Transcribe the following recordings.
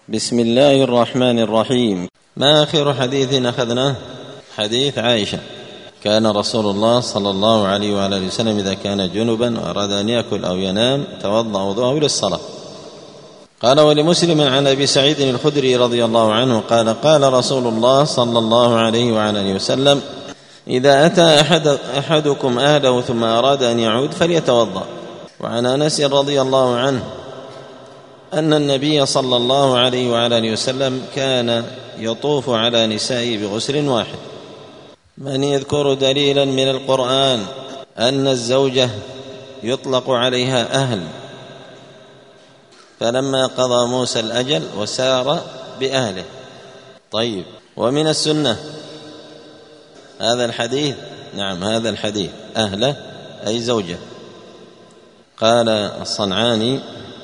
بسم الله الرحمن الرحيم. ما آخر حديث أخذناه؟ حديث عائشة: كان رسول الله صلى الله عليه وعلى آله وسلم إذا كان جنبا وأراد أن يأكل أو ينام توضأ وضوءه للصلاة. قال: ولمسلم عن أبي سعيد الخدري رضي الله عنه قال: قال رسول الله صلى الله عليه وعلى آله وسلم: إذا أتى أحدكم أهله ثم أراد أن يعود فليتوضأ. وعن أنس رضي الله عنه أن النبي صلى الله عليه وعلى آله وسلم كان يطوف على نسائه بغسل واحد. من يذكر دليلا من القرآن أن الزوجة يطلق عليها أهل؟ فلما قضى موسى الأجل وسار بأهله. طيب، ومن السنة هذا الحديث؟ نعم، هذا الحديث أهله أي زوجة. قال الصنعاني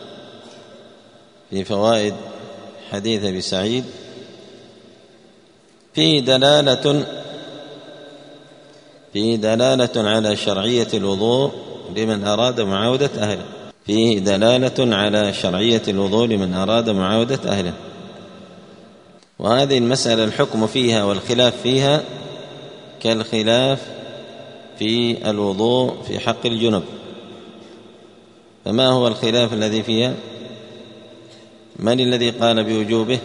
في فوائد حديث أبي سعيد: فيه دلالة على شرعية الوضوء لمن أراد معاودة أهله. فيه دلالة على شرعية الوضوء لمن أراد معاودة أهله. وهذه المسألة الحكم فيها والخلاف فيها كالخلاف في الوضوء في حق الجنب. فما هو الخلاف الذي فيها؟ من الذي قال بوجوبه؟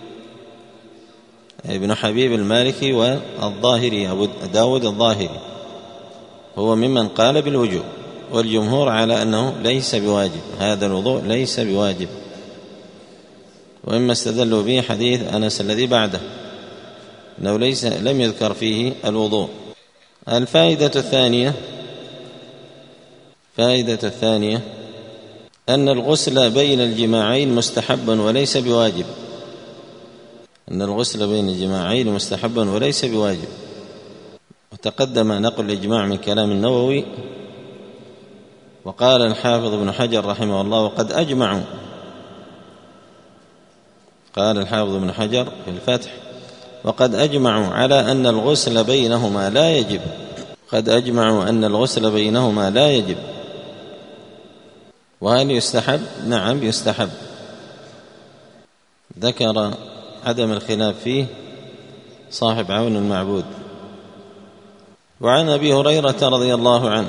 ابن حبيب المالكي والظاهري أبو داود الظاهري هو ممن قال بالوجوب، والجمهور على أنه ليس بواجب، هذا الوضوء ليس بواجب. وإما استدلوا به حديث أنس الذي بعده أنه لم يذكر فيه الوضوء. الفائدة الثانية أن الغسل بين الجماعين مستحب وليس بواجب. وتقدم نقل الإجماع من كلام النووي. وقال الحافظ ابن حجر رحمه الله: وقد أجمعوا، قال الحافظ ابن حجر في الفتح: وقد أجمعوا على أن الغسل بينهما لا يجب. وهل يستحب؟ نعم يستحب. ذكر عدم الخلاف فيه صاحب عون المعبود. وعن أبي هريرة رضي الله عنه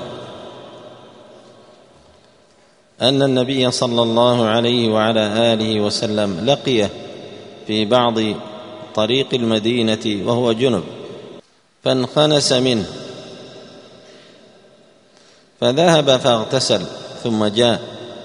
أن النبي صلى الله عليه وعلى آله وسلم لقيه في بعض طريق المدينة وهو جنب، فانخنس منه، فذهب فاغتسل ثم جاء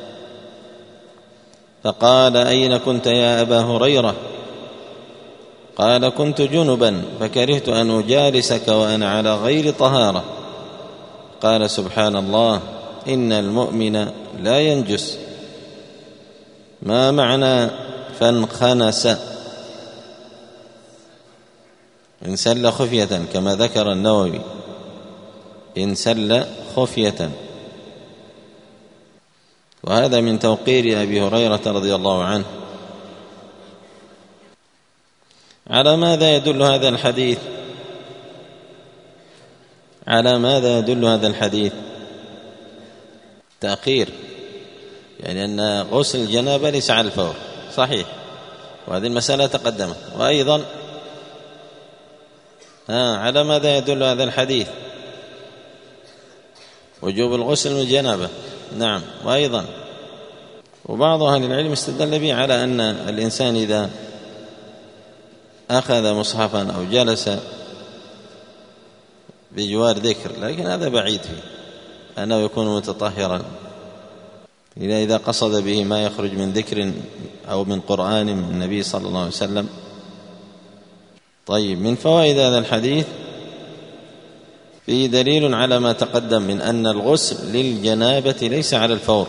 فقال: أين كنت يا أبا هريرة؟ قال: كنت جنبا فكرهت أن أجالسك وأنا على غير طهارة. قال: سبحان الله، إن المؤمن لا ينجس. ما معنى فانخنس؟ انسل خفية كما ذكر النووي، انسل خفية. وهذا من توقير أبي هريرة رضي الله عنه. على ماذا يدل هذا الحديث؟ تأخير، يعني أن غسل الجنابة ليس على الفور، صحيح، وهذه المسألة تقدمت. وأيضا على ماذا يدل هذا الحديث؟ وجوب الغسل من الجنابة، نعم. وأيضا وبعض أهل العلم استدل به على أن الإنسان إذا أخذ مصحفا أو جلس بجوار ذكر، لكن هذا بعيد فيه أنه يكون متطهرا، إذا قصد به ما يخرج من ذكر أو من قرآن من النبي صلى الله عليه وسلم. طيب، من فوائد هذا الحديث فيه دليل على ما تقدم من أن الغسل للجنابة ليس على الفور.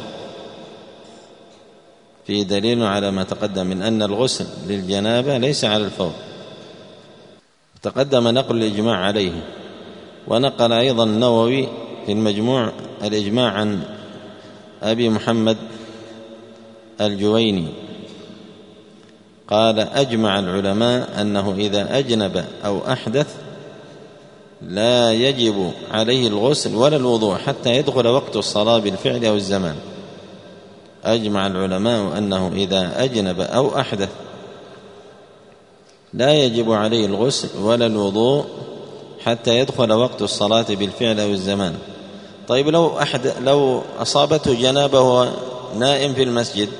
تقدم نقل الإجماع عليه. ونقل أيضا النووي في المجموع الإجماع عن أبي محمد الجويني قال: أجمع العلماء أنه إذا أجنب أو أحدث لا يجب عليه الغسل ولا الوضوء حتى يدخل وقت الصلاة بالفعل أو الزمان. أجمع العلماء أنه إذا أجنب أو أحدث لا يجب عليه الغسل ولا الوضوء حتى يدخل وقت الصلاة بالفعل أو الزمان. طيب لو أصابته جنابة وهو نائم في المسجد،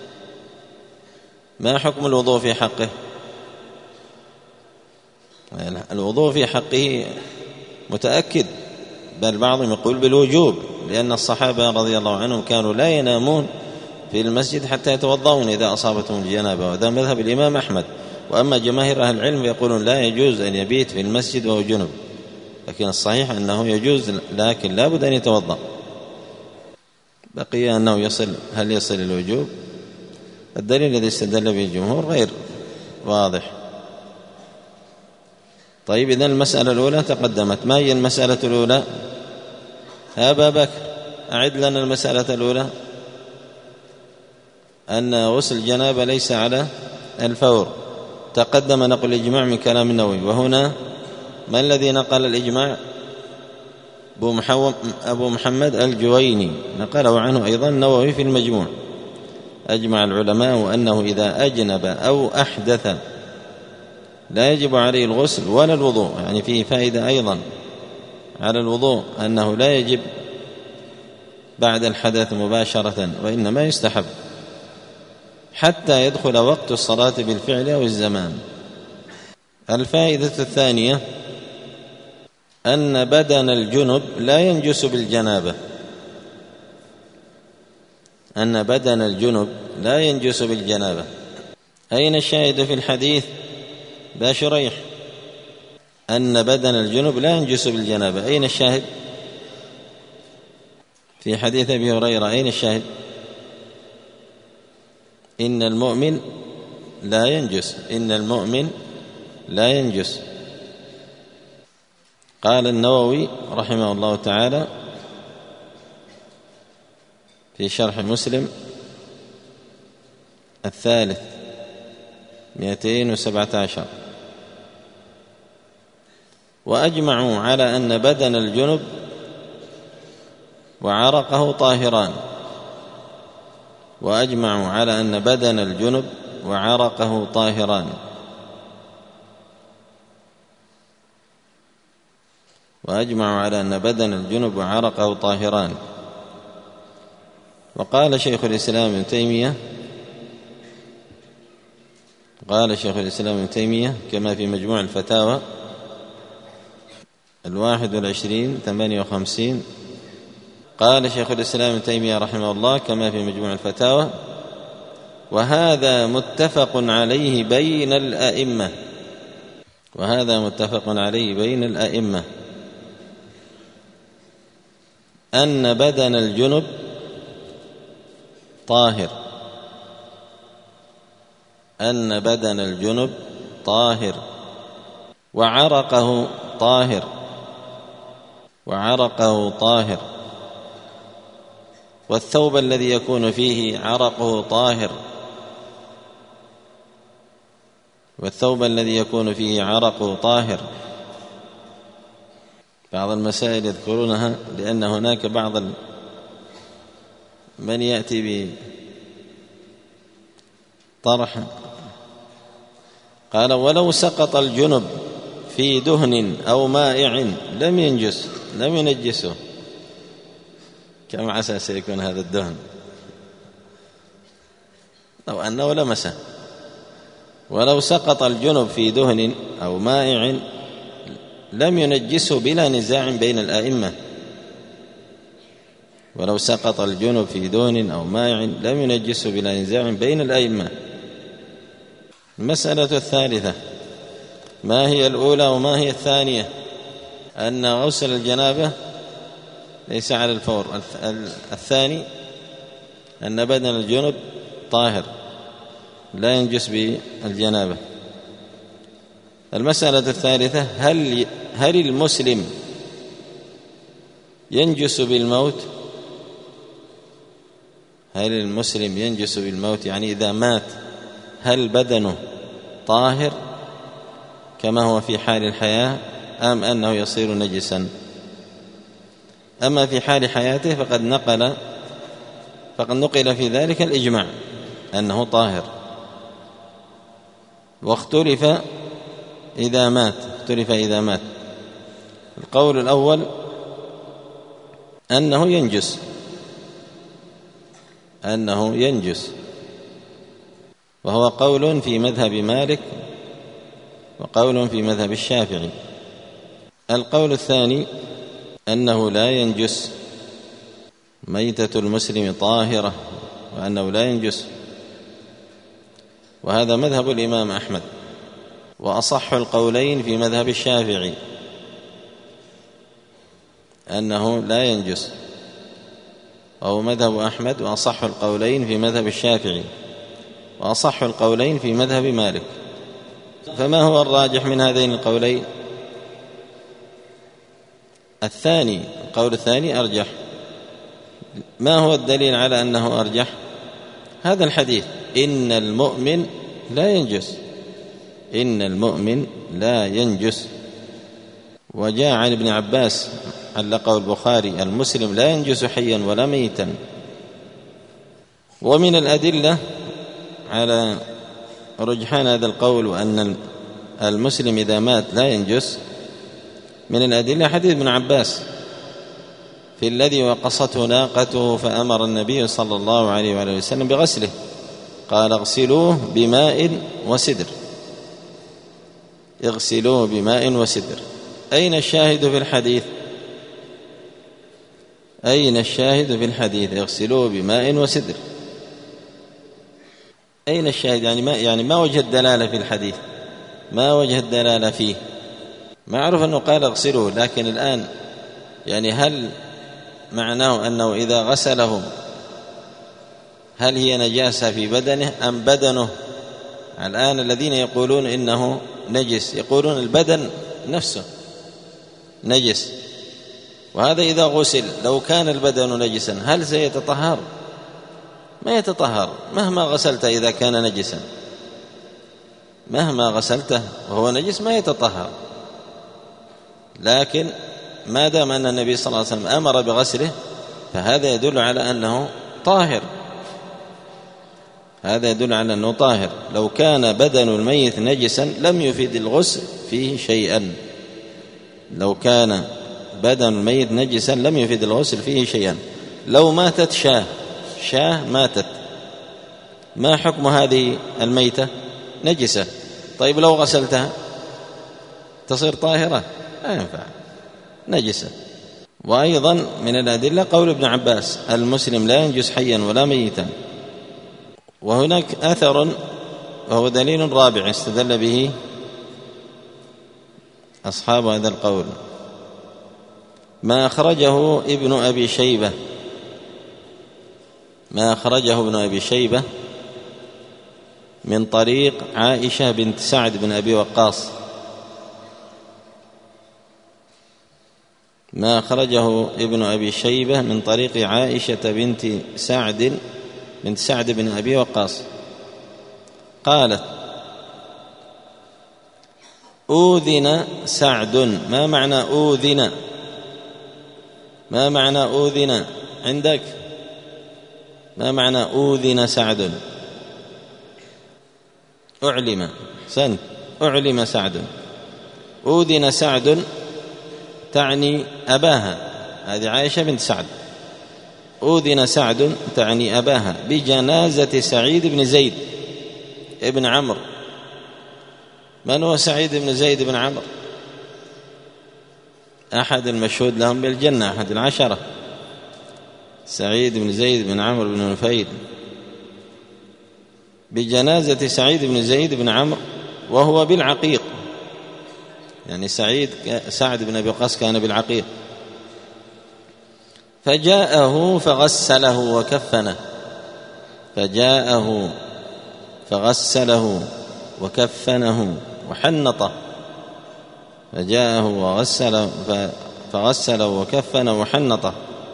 ما حكم الوضوء في حقه؟ الوضوء في حقه متأكد، بل بعضهم يقول بالوجوب، لأن الصحابة رضي الله عنهم كانوا لا ينامون في المسجد حتى يتوضؤون إذا أصابتهم الجنابة، وهذا مذهب الإمام أحمد. وأما جماهير أهل العلم يقولون لا يجوز أن يبيت في المسجد وهو جنب، لكن الصحيح أنه يجوز، لكن لا بد أن يتوضأ. بقي أنه هل يصل الوجوب؟ الدليل الذي استدل به الجمهور غير واضح. طيب إذن المسألة الأولى تقدمت. ما هي المسألة الأولى؟ أبا بكر أعد لنا المسألة الأولى. أن غسل الجنابة ليس على الفور. تقدم نقل الإجماع من كلام النووي، وهنا ما الذي نقل الإجماع؟ أبو محمد الجويني نقله عنه أيضا النووي في المجموع. أجمع العلماء أنه إذا أجنب أو أحدث لا يجب عليه الغسل ولا الوضوء، يعني فيه فائدة أيضا على الوضوء، أنه لا يجب بعد الحدث مباشرة، وإنما يستحب حتى يدخل وقت الصلاة بالفعل أو الزمان. الفائدة الثانية أن بدن الجنب لا ينجس بالجنابة. أن بدن الجنب لا ينجس بالجنابة. أين الشاهد في الحديث باشريح؟ أن بدن الجنب لا ينجس بالجنابة. أين الشاهد في حديث أبي هريرة؟ أين الشاهد؟ إن المؤمن لا ينجس، إن المؤمن لا ينجس. قال النووي رحمه الله تعالى في شرح مسلم الثالث 217: وأجمعوا على أن بدن الجنب وعرقه طاهران. وأجمعوا على أن بدن الجنب وعرقه طاهران. وأجمعوا على أن بدن الجنب وعرقه طاهران. وقال شيخ الإسلام ابن تيمية، قال شيخ الإسلام ابن تيمية كما في مجموع الفتاوى 21/58، قال شيخ الإسلام ابن تيمية رحمه الله كما في مجموع الفتاوى: وهذا متفق عليه بين الأئمة. وهذا متفق عليه بين الأئمة أن بدن الجنب طاهر، أن بدن الجنب طاهر، وعرقه طاهر، وعرقه طاهر، والثوب الذي يكون فيه عرقه طاهر، والثوب الذي يكون فيه عرقه طاهر. بعض المسائل يذكرونها لأن هناك بعض من يأتي بطرح. قال: ولو سقط الجنب في دهن أو مائع لم ينجس، لم ينجسه. كم عسى سيكون هذا الدهن لو أنه لمسه. ولو سقط الجنب في دهن أو مائع لم ينجسه بلا نزاع بين الأئمة. ولو سقط الجنب في دهن أو مائع لم ينجسه بلا نزاع بين الأئمة. المسألة الثالثة: ما هي الأولى وما هي الثانية؟ أن غسل الجنابة ليس على الفور. الثاني أن بدن الجنب طاهر لا ينجس بالجنابة. المسألة الثالثة: هل المسلم ينجس بالموت؟ هل المسلم ينجس بالموت؟ يعني إذا مات هل بدنه طاهر كما هو في حال الحياة أم أنه يصير نجسا؟ أما في حال حياته فقد نقل في ذلك الإجماع أنه طاهر، واختلف إذا مات، اختلف إذا مات. القول الأول أنه ينجس، وهو قول في مذهب مالك وقول في مذهب الشافعي. القول الثاني أنه لا ينجس، ميتة المسلم طاهرة وأنه لا ينجس، وهذا مذهب الإمام أحمد، وأصح القولين في مذهب الشافعي أنه لا ينجس، وهو مذهب أحمد، وأصح القولين في مذهب الشافعي، وأصح القولين في مذهب مالك. فما هو الراجح من هذين القولين؟ القول الثاني أرجح. ما هو الدليل على أنه أرجح؟ هذا الحديث: إن المؤمن لا ينجس، إن المؤمن لا ينجس. وجاء عن ابن عباس علقه البخاري: المسلم لا ينجس حيا ولا ميتا. ومن الأدلة على رجحان هذا القول وأن المسلم إذا مات لا ينجس، من الأدلة حديث ابن عباس في الذي وقصته ناقته فأمر النبي صلى الله عليه وآله وسلم بغسله، قال: اغسلوه بماء وسدر، اغسلوه بماء وسدر. أين الشاهد في الحديث؟ أين الشاهد في الحديث؟ اغسلوه بماء وسدر. أين الشاهد؟ يعني ما وجه الدلالة في الحديث؟ ما وجه الدلالة فيه؟ معروف أنه قال اغسلوه، لكن الآن هل معناه أنه إذا غسله هل هي نجاسة في بدنه أم بدنه؟ الآن الذين يقولون إنه نجس يقولون البدن نفسه نجس، وهذا إذا غسل لو كان البدن نجسا هل سيتطهر؟ ما يتطهر مهما غسلت. إذا كان نجسا مهما غسلته وهو نجس ما يتطهر. لكن ما دام أن النبي صلى الله عليه وسلم أمر بغسله فهذا يدل على أنه طاهر، هذا يدل على أنه طاهر. لو كان بدن الميت نجسا لم يفيد الغسل فيه شيئا، لو كان بدن الميت نجسا لم يفيد الغسل فيه شيئا. لو ماتت شاة ماتت، ما حكم هذه الميتة؟ نجسة. طيب لو غسلتها تصير طاهرة؟ لا ينفع، نجسة. وأيضا من الأدلة قول ابن عباس: المسلم لا ينجس حيا ولا ميتا. وهناك أثر وهو دليل رابع استدل به أصحاب هذا القول، ما أخرجه ابن أبي شيبة من طريق عائشة بنت سعد بن أبي وقاص، ما أخرجه ابن أبي شيبة من طريق عائشة بنت سعد بن أبي وقاص قالت: أوذن سعد. ما معنى أوذن؟ ما معنى أوذن عندك؟ ما معنى أوذن سعد؟ أعلم سعد. أوذن سعد تعني أباها، هذه عائشة بنت سعد. أوذن سعد تعني أباها بجنازة سعيد بن زيد ابن عمرو. من هو سعيد بن زيد بن عمرو؟ أحد المشهود لهم بالجنة، أحد العشرة، سعيد بن زيد بن عمرو بن نفيل. بجنازة سعيد بن زيد بن عمرو وهو بالعقيق، سعد بن أبي وقاص كان بالعقيق. فجاءه فغسله وكفنه، فجاءه فغسله وكفنه وحنطه، فجاءه فغسله وكفنه وحنطه،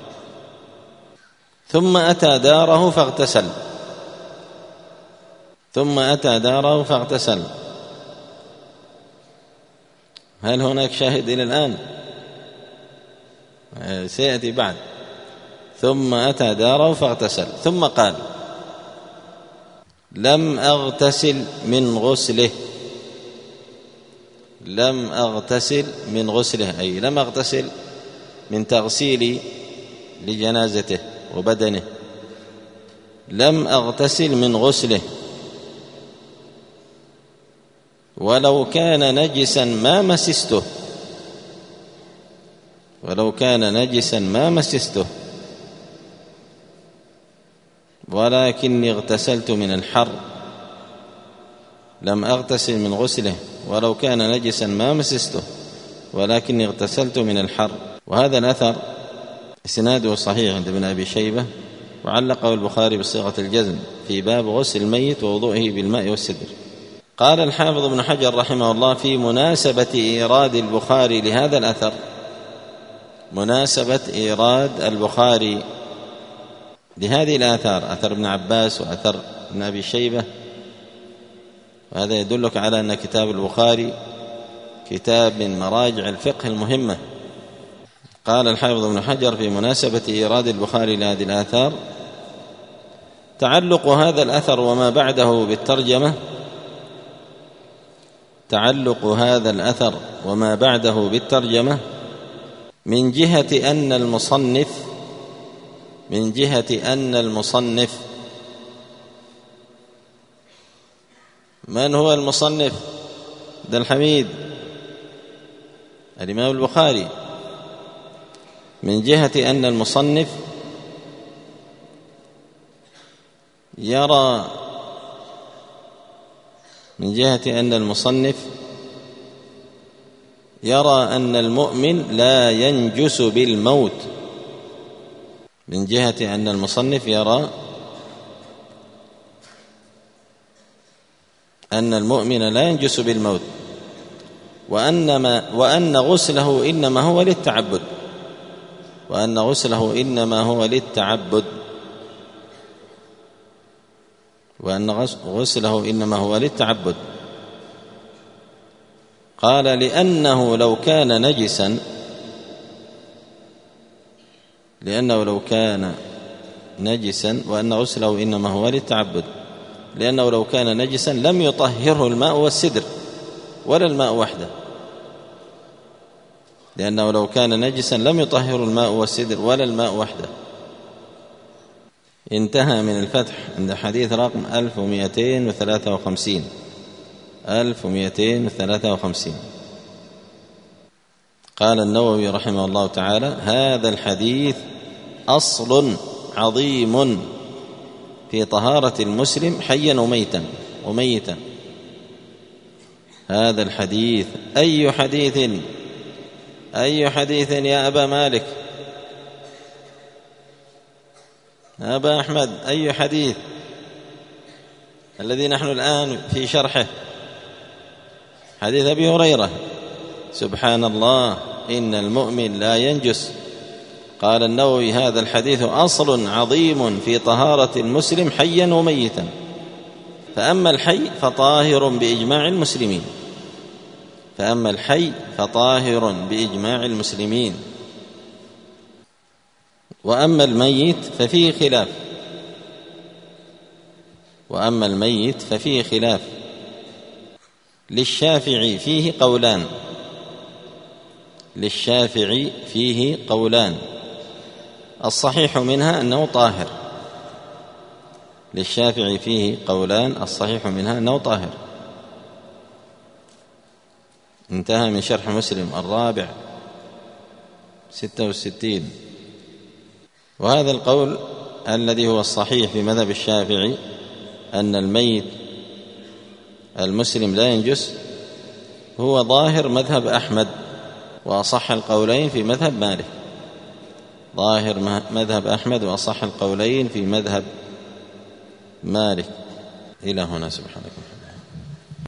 ثم أتى داره فاغتسل. هل هناك شاهد إلى الآن؟ سيأتي بعد. ثم أتى داره فاغتسل، ثم قال: لم أغتسل من غسله، لم أغتسل من غسله، أي لم أغتسل من تغسيلي لجنازته وبدنه، لم أغتسل من غسله، ولو كان نجسا ما مسسته، ولو كان نجسا ما مسسته، ولكني اغتسلت من الحر. لم أغتسل من غسله ولو كان نجسا ما مسسته، ولكني اغتسلت من الحر. وهذا الأثر إسناده صحيح عند ابن أبي شيبة، وعلقه البخاري بصيغة الجزم في باب غسل الميت ووضوئه بالماء والسدر. قال الحافظ ابن حجر رحمه الله في مناسبة إيراد البخاري لهذا الأثر، مناسبة إيراد البخاري لهذه الآثار، أثر ابن عباس وأثر ابن أبي شيبة، وهذا يدلك على أن كتاب البخاري كتاب من مراجع الفقه المهمة. قال الحافظ ابن حجر في مناسبة إيراد البخاري لهذه الآثار: تعلق هذا الأثر وما بعده بالترجمة، تعلق هذا الأثر وما بعده بالترجمة من جهة أن المصنف من هو المصنف؟ عبد الحميد الإمام البخاري. من جهة أن المصنف يرى أن المؤمن لا ينجس بالموت، من جهة أن المصنف يرى أن المؤمن لا ينجس بالموت، وأن غسله إنما هو للتعبد، وأن غسله إنما هو للتعبد، وأن غسله إنما هو للتعبد. قال: لأنه لو كان نجسا وأن غسله إنما هو للتعبد، لأنه لو كان نجسا لم يطهره الماء والسدر ولا الماء وحده، لأنه لو كان نجسا لم يطهر الماء والسدر ولا الماء وحده. انتهى من الفتح عند حديث رقم 1253. قال النووي رحمه الله تعالى: هذا الحديث أصل عظيم في طهارة المسلم حيا وميتا. هذا الحديث أي حديث يا أبا مالك، أبا أحمد، أي حديث الذي نحن الآن في شرحه؟ حديث أبي هريرة: سبحان الله إن المؤمن لا ينجس. قال النووي: هذا الحديث أصل عظيم في طهارة المسلم حيا وميتا، فأما الحي فطاهر بإجماع المسلمين، وأما الميت ففيه خلاف، للشافعي فيه قولان، الصحيح منها أنه طاهر. للشافعي فيه قولان، الصحيح منها أنه طاهر. انتهى من شرح مسلم الرابع 66. وهذا القول الذي هو الصحيح في مذهب الشافعي أن الميت المسلم لا ينجس هو ظاهر مذهب أحمد، وأصح القولين في مذهب مالك. ظاهر مذهب أحمد وأصح القولين في مذهب مالك. إلى هنا، سبحانك.